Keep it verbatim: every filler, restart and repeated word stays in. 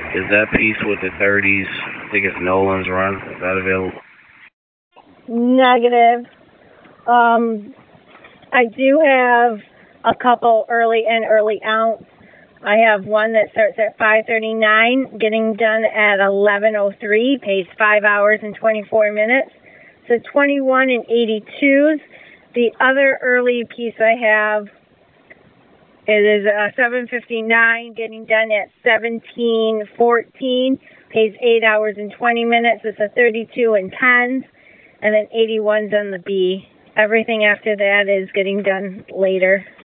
Is that piece with the thirties, I think it's Nolan's Run, is that available? Negative. Um, I do have a couple early and early ounce. I have one that starts at five thirty-nine, getting done at eleven oh three, pays five hours and twenty-four minutes. So twenty-one and eighty-twos. The other early piece I have, it is a seven fifty-nine, getting done at seventeen fourteen, pays eight hours and twenty minutes. It's a thirty-two and tens, and then eighty-ones on the B. Everything after that is getting done later.